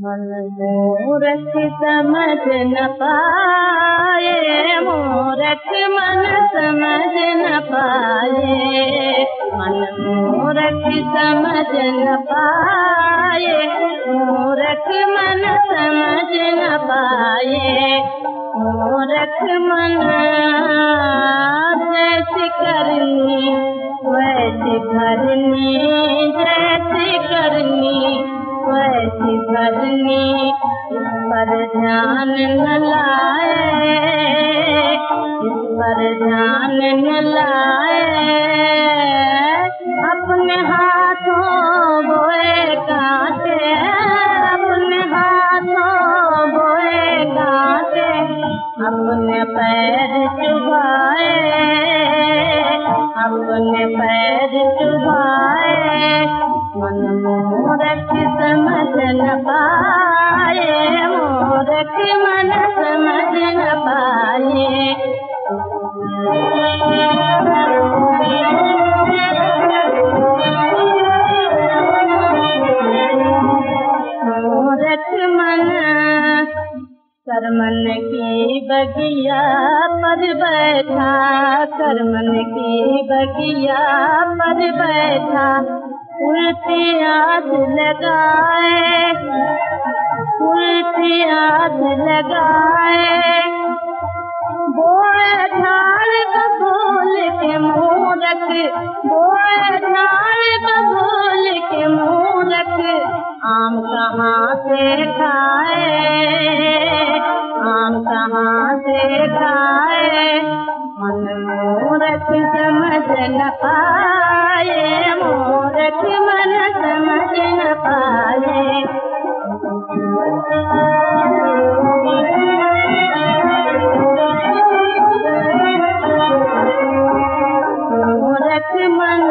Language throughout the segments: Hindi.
मन मूरख समझ न पाए, मूरख मन समझ न पाए, मन मूरख समझ न पाए, मूरख मन समझ न पाए, मूरख मन जैसी करनी वैसी भरनी, जैसी करनी वैसी भरनी, इस पर ध्यान न लाए, इस पर ध्यान न लाए, अपने हाथों बोए कांटे, अपने हाथों बोए कांटे, अपने पैर चुभाए, अपने पैर चुभाए, मन मूरख समझ न पाए, मूरख मन समझ न पाए। मूरख मन करमन की बगिया पर बैठा, करमन की बगिया पर बैठा, उल्टी आस लगाए, उल्टी आस लगाए, बोए झाड़ बबूल के मूरख, बोए झाड़ बबूल के मूरख, आम कहाँ से खाए, आम कहाँ से खाए, मन मूरख समझ न पाए, मूरख मन समझ न पाए। मूरख मन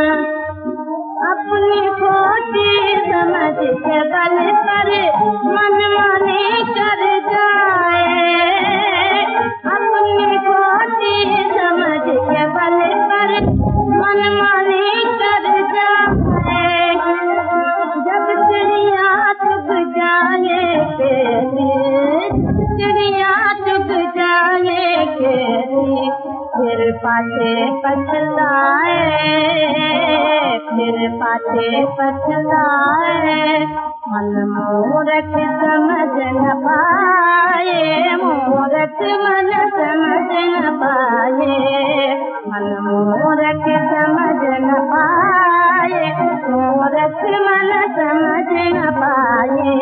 अपनी खोटी समझ के बल पर मनमानी कर जाए, अपनी खोटी समझ के बल पर मनमानी कर जाए, जब चिड़िया चुग जाए चिड़िया चुग जाए खेती, फिर पाछे पछताए, फिर पाछे पछताए, मन मूरख समझ न पाए, मूरख मन समझ न पाए, मन मूरख समझ न पाए, मूरख मन समझ न पाए।